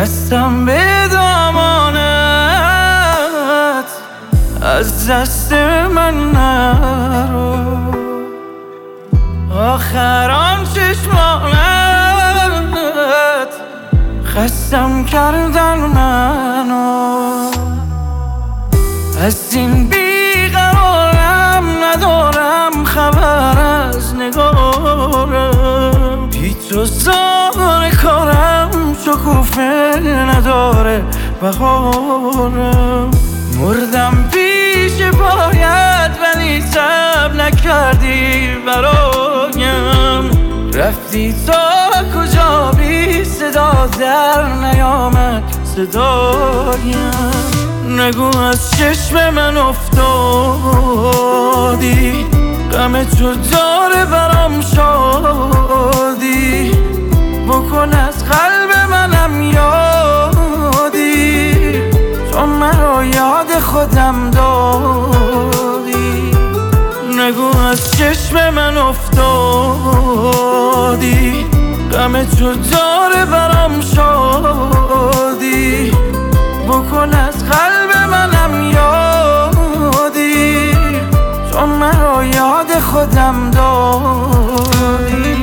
دستم به دامانت، از دست من نرو. آخر آن چشمانت خستم کردن منو. از این بیقرارم ندارم خبر از نگارم، بی تو زار کارم شکوفه نداره بهارم. مردم پیش پایت ولی تب نکردی برایم، رفتی تا کجا بی صدا در نیامد صدایم. نگو از چشم من افتادی، غم تو داره برام شادی. بکن از قلب منم یادی، تو مرا یاد خودم دادی. نگو از چشم من افتادی، غم تو داره برام شادی. بکن از قلب منم یادی، تو مرا یاد خودم دادی.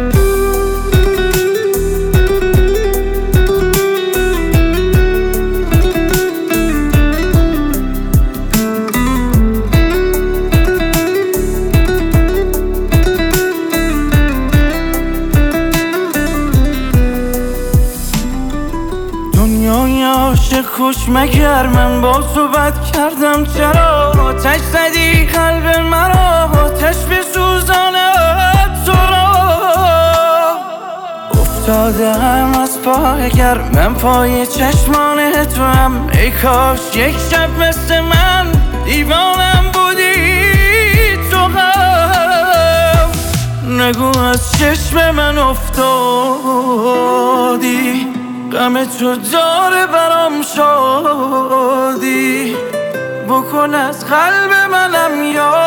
دنیای عاشق خوش مگر من با تو بد کردم؟ چرا آتش زدی قلب مرا، آتش بسوزاند تو را. افتادم از پای گرمم پای چشمان تو هم، ای کاش یک شب مثل من دیوانم بودی تو هم. نگو از چشم من افتادی، غم تو داره برام شادی. بکن از قلب منم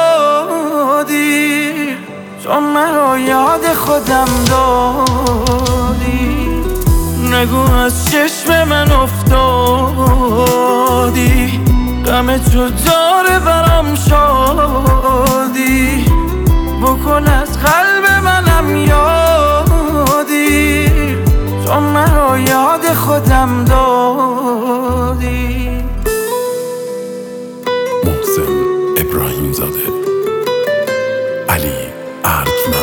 یادی، تو مرا یاد خودم دادی. نگو از چشم من افتادی، غم تو داره برام شادی. بکن از قلب منم یادی، تو مرا یاد خودم دادی. محسن ابراهیم زاده، علی اردلان.